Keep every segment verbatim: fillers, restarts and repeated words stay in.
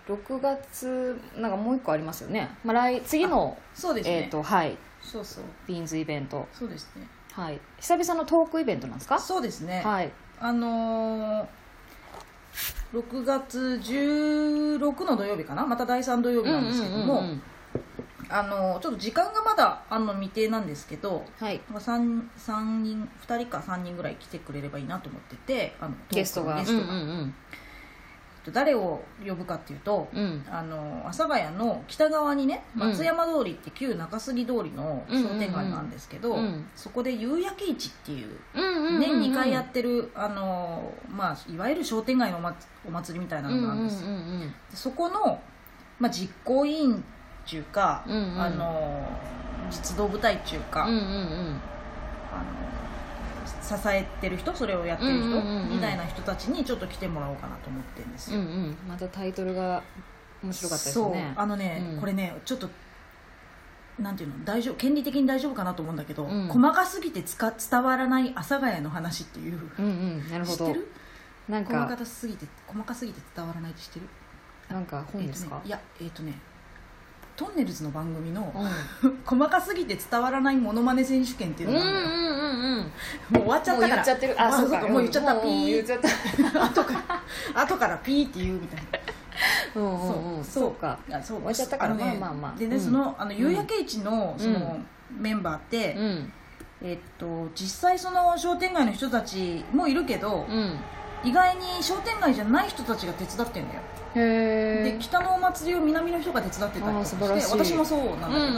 ろくがつなんかもう一個ありますよね、まあ、来次のそうですね、 えーとはい、 そうそうビーンズイベント、 そうですね、 はい、久々のトークイベントなんですか？ そうですね、 はい、 あのー、ろくがつじゅうろくの土曜日かな、まただいさん土曜日なんですけども、うんうんうんうん、あのー、ちょっと時間がまだあの未定なんですけど、 はい、 3, 3人ふたりかさんにんぐらい来てくれればいいなと思ってて、あのゲストが、 ゲストが、 うんうんうん、 誰を呼ぶかっていうと、うん、あの阿佐ヶ谷の北側にね、松山通りって旧中杉通りの商店街なんですけど、うんうんうん、そこで夕焼け市っていう、うんうんうんうん、年にかいやってるあの、まあ、いわゆる商店街の お, まお祭りみたいなのなんですよ、うんうんうんうん、そこの、まあ、実行委員っていうか、うんうん、あの実動部隊っていうか、うんうんうん、あの支えてる人、それをやってる人、うんうんうんうん、みたいな人たちにちょっと来てもらおうかなと思ってるんですよ、うんうん、 またタイトルが面白かったですね。 そうあのね、うん、これねちょっとなんていうの、大丈夫、権利的に大丈夫かなと思うんだけど、うん、細かすぎてつか伝わらない阿佐ヶ谷の話っていう、 うんうん、なるほど、 知ってる？ なんか細かすぎて細かすぎて伝わらないって知ってる？ なんか本ですか？ えーとね、いやえっ、ー、とねトンネルズの番組の、うん、細かすぎて伝わらないモノマネ選手権っていうのがあるんだよ、うんうんうんうん、もう終わっちゃったから、もう言っちゃってる、あ、そうか、もう言っちゃった、ピー、言っちゃった後から後からピーって言うみたいなうんうんうん、そうか、そう終わっちゃったから、ね、まあまあまあでね、 うん、そのあの夕焼け市のその、うん、メンバーって、うん、えっと実際その商店街の人たちもいるけど、うん、意外に商店街じゃない人たちが手伝ってるんだよ。へで北のお祭りを南の人が手伝ってたりとかして、私もそうなんだけど、うんうんうんうん、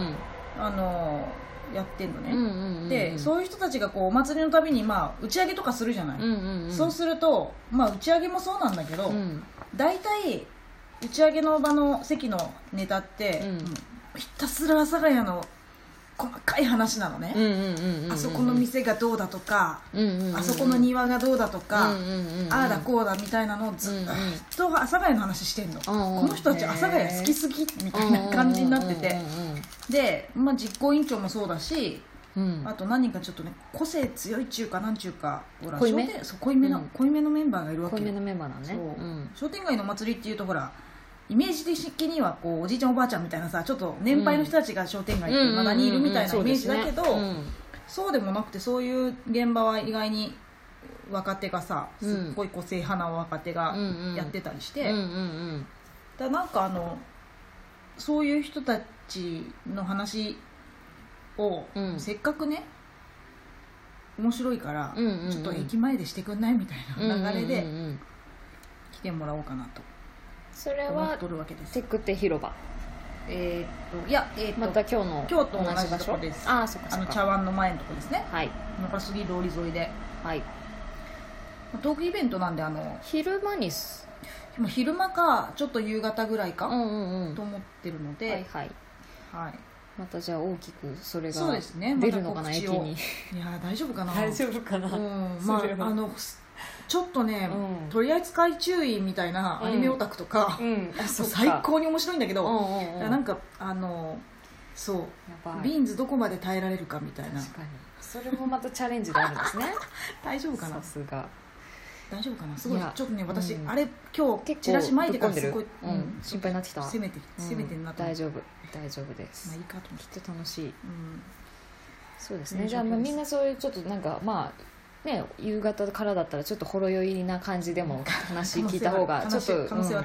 あのやってんのね、うんうんうん、でそういう人たちがこうお祭りのたびに、まあ、打ち上げとかするじゃない、うんうんうん、そうすると、まあ、打ち上げもそうなんだけど、うん、大体打ち上げの場の席のネタって、うん、ひたすら阿佐ヶ谷の細かい話なのね、うんうんうんうん、あそこの店がどうだとか、うんうんうん、あそこの庭がどうだとか、うんうんうん、ああだこうだみたいなのをずっと阿佐ヶ谷の話してんの、うんうん、この人たち阿佐ヶ谷好きすぎみたいな感じになってて、で、まあ、実行委員長もそうだし、うん、あと何人かちょっとね個性強いっちゅうかなんちゅうか、ほら濃いめ、そう濃いめの、うん、濃いめのメンバーがいるわけよ。 濃いめのメンバーなんね、 そう、うん、商店街のお祭りっていうとほらイメージ的にはこうおじいちゃんおばあちゃんみたいなさ、ちょっと年配の人たちが商店街ってまだにいるみたいなイメージだけど、そうでもなくて、そういう現場は意外に若手がさ、すっごい個性派な若手がやってたりして、だからなんかあのそういう人たちの話を、うん、せっかくね面白いから、うんうんうん、ちょっと駅前でしてくんないみたいな流れで来てもらおうかなと。 それはテクテ広場、 えー、っといや、えー、っとまた今日の今日と同じ場所です。 ああ、そっかそっか、 あの茶碗の前のとこですね、 はい、 中杉通り沿いで、 はい、 トークイベントなんで、あの昼間にす昼間かちょっと夕方ぐらいか、 うんうんうん、 と思ってるので、 はいはい、はい、またじゃあ大きくそれが出るのかな、駅に。いや大丈夫かな、 大丈夫かな、うん、まああのちょっとね、うん、取り扱い注意みたいなアニメオタクとか、うんうん、最高に面白いんだけど、うんうんうん、なんかあのそうビーンズどこまで耐えられるかみたいな。 確かにそれもまたチャレンジがあるんですね大丈夫かな、 さすが大丈夫かな、すごいちょっとね私、うん、あれ今日チラシ巻いてからすごい、 うん、心配になってきた、 攻めて攻めてんなと、 大丈夫大丈夫です、 まあいいかと思って、 きっと楽しい、うん、そうですね。じゃあみんなそういうちょっとなんかまあね、夕方からだったらちょっとほろ酔いな感じでも話聞いた方がちょっと、うん、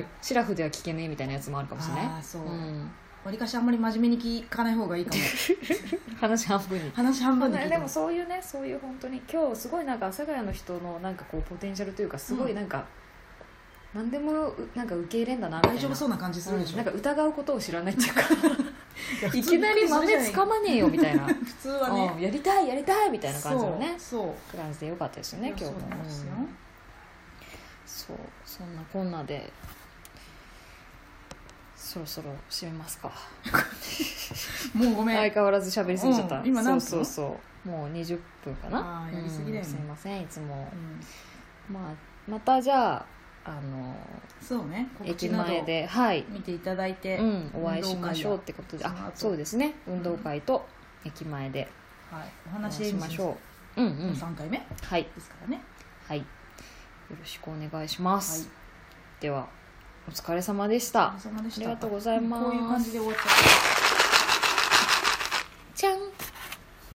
シラフでは聞けねえみたいなやつもあるかもしれない。 あそう、うん、わりかしあんまり真面目に聞かない方がいいかも話半分に話半分に聞いて、 でもそういうね、そういう本当に今日すごいなんか阿佐ヶ谷の人のなんかこうポテンシャルというかすごいなんか、うん、何でもなんか受け入れんだなみたいな、 大丈夫そうな感じするでしょ、 うん、なんか疑うことを知らないっていうかい, いきなり豆つかまねえよみたいな普通はね、 うん、やりたいやりたいみたいな感じのね、 そう感じでよかったですよね今日も。そうなんですよ、うん、そう、そんなこんなでそろそろ締めますかもうごめん、 相変わらず喋りすぎちゃった、うん、 今何分？ そうそうそう、もうにじゅっぷんかな。 あやりすぎだよね、うん、 すいませんいつも、うん、まあ、またじゃああのそうね、 駅前で、はい、 見ていただいて、 うん、お会いしましょうってことで、あ、そうですね、運動会と駅前で、 うん、はい、お話しましょう。うんうん、 さんかいめ、 はい、 ですからね、 はい、よろしくお願いします、はい、ではお疲れ様でした。 お疲れ様でした。 ありがとうございます。 こういう感じで終わっちゃった。